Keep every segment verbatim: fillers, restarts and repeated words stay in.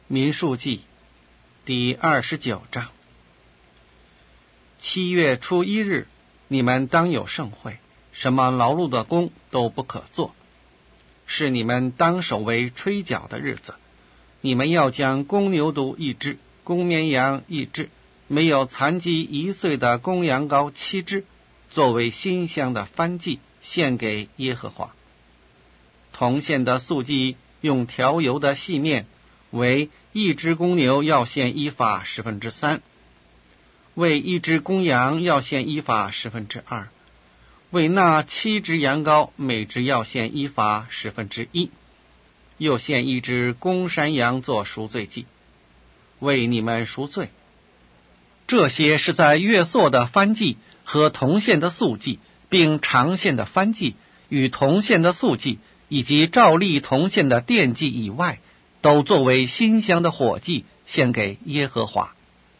民数记第二十九章。七月初一日，你们当有盛会，什么劳碌的工都不可做，是你们当守为吹角的日子。你们要将公牛犊一只，公绵羊一只，没有残疾一岁的公羊羔七只，作为馨香的燔祭，献给耶和华。同献的素祭用调油的细面，为一只公牛要献一法十分之三，为一只公羊要献一法十分之二，为那七只羊羔每只要献一法十分之一，又献一只公山羊做赎罪祭，为你们赎罪。这些是在月朔的燔祭和同献的素祭，并常献的燔祭与同献的素祭，以及照例同献的奠祭以外，都作为馨香的火祭，献给耶和华。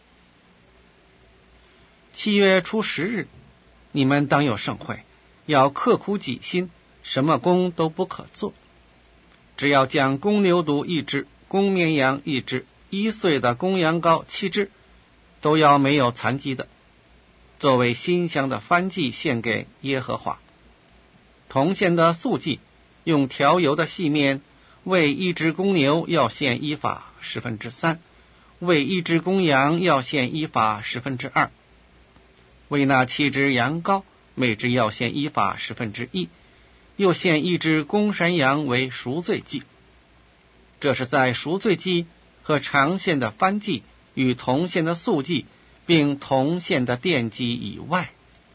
七月初十日，你们当有盛会，要刻苦己心，什么工都不可做，只要将公牛犊一只，公绵羊一只，一岁的公羊羔七只，都要没有残疾的，作为馨香的燔祭，献给耶和华。同献的素祭用调油的细面，为一只公牛要献一法十分之三，为一只公羊要献一法十分之二，为那七只羊羔每只要献一法十分之一，又献一只公山羊为赎罪祭。这是在赎罪祭和常献的燔祭与同献的素祭并同献的奠祭以外。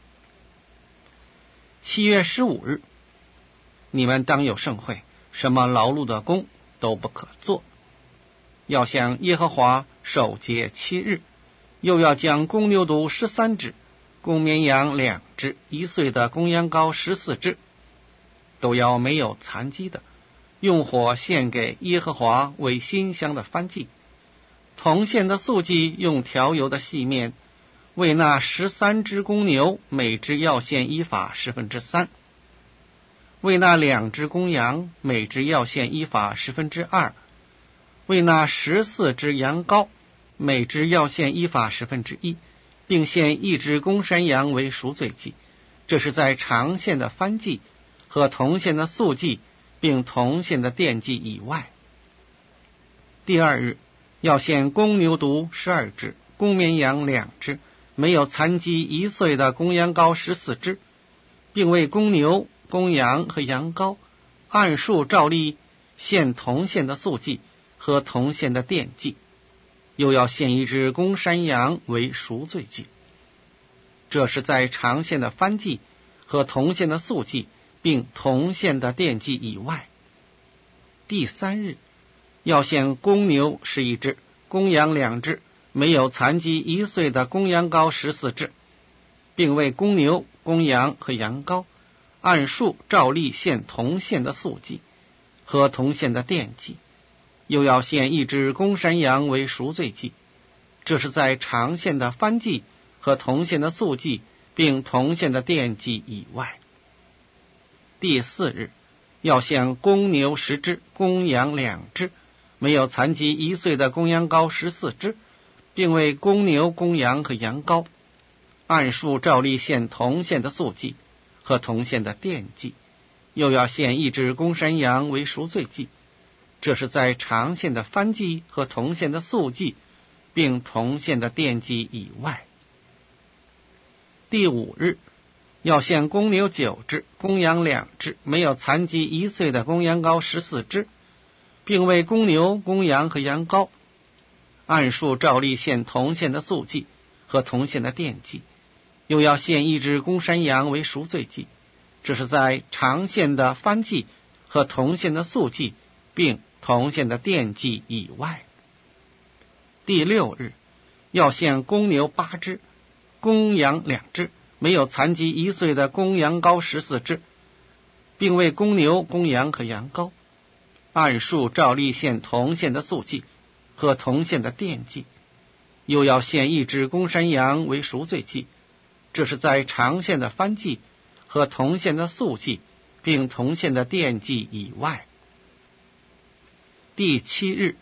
七月十五日，你们当有盛会，什么劳碌的工都不可做，要向耶和华守节七日，又要将公牛犊十三只，公绵羊两只，一岁的公羊羔十四只，都要没有残疾的，用火献给耶和华为馨香的燔祭。同献的素祭用调油的细面，为那十三只公牛每只要献一法十分之三，为那两只公羊每只要献一法十分之二，为那十四只羊羔每只要献一法十分之一，并献一只公山羊为赎罪祭。这是在常献的燔祭和同献的素祭并同献的奠祭以外。第二日，要献公牛犊十二只，公绵羊两只，没有残疾一岁的公羊羔十四只，并为公牛、公羊和羊羔按数照例献同献的素祭和同献的奠祭，又要献一只公山羊为赎罪祭。这是在常献的燔祭和同献的素祭并同献的奠祭以外。第三日，要献公牛十一只，公羊两只，没有残疾一岁的公羊羔十四只，并为公牛、公羊和羊羔按数照例献同献的素祭和同献的奠祭，又要献一只公山羊为赎罪祭。这是在常献的燔祭和同献的素祭并同献的奠祭以外。第四日，要献公牛十只，公羊两只，没有残疾一岁的公羊羔十四只，并为公牛、公羊和羊羔按数照例献同献的素祭和同献的奠祭，又要献一只公山羊为赎罪祭。这是在常献的燔祭和同献的素祭并同献的奠祭以外。第五日，要献公牛九只，公羊两只，没有残疾一岁的公羊羔十四只，并为公牛、公羊和羊羔按数照例献同献的素祭和同献的奠祭，又要献一只公山羊为赎罪祭。这是在常献的燔祭和同献的素祭并同献的奠祭以外。第六日，要献公牛八只，公羊两只，没有残疾一岁的公羊羔十四只，并为公牛、公羊和羊羔按数照例献同献的素祭和同献的奠祭，又要献一只公山羊为赎罪祭。这是在常献的燔祭和同献的素祭并同献的奠祭以外。第七日，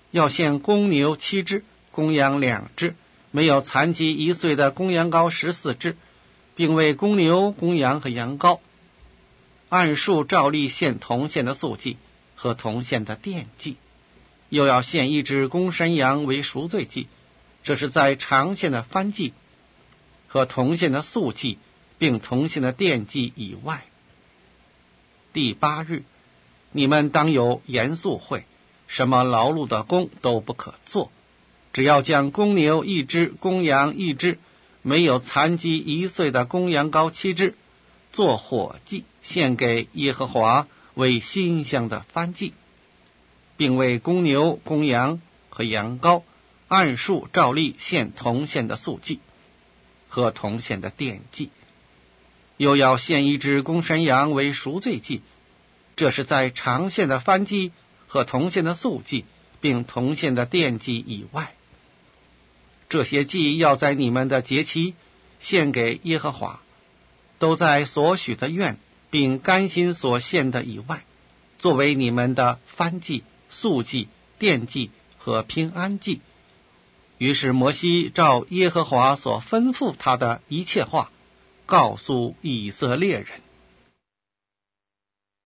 要献公牛七只，公羊两只，没有残疾一岁的公羊羔十四只，并为公牛、公羊和羊羔按数照例献同献的素祭和同献的奠祭，又要献一只公山羊为赎罪祭，这是在常献的燔祭和同献的素祭并同献的奠祭以外。第八日，你们当有严肃会，什么劳碌的工都不可做，只要将公牛一只，公羊一只，没有残疾一岁的公羊羔七只，做火祭献给耶和华为馨香的燔祭，并为公牛、公羊和羊羔按数照例献同献的素祭和同献的奠祭，又要献一只公山羊为赎罪祭，这是在常献的燔祭和同献的素祭并同献的奠祭以外。这些祭要在你们的节期献给耶和华，都在所许的愿并甘心所献的以外，作为你们的燔祭、素祭、奠祭和平安祭。于是摩西照耶和华所吩咐他的一切话，告诉以色列人。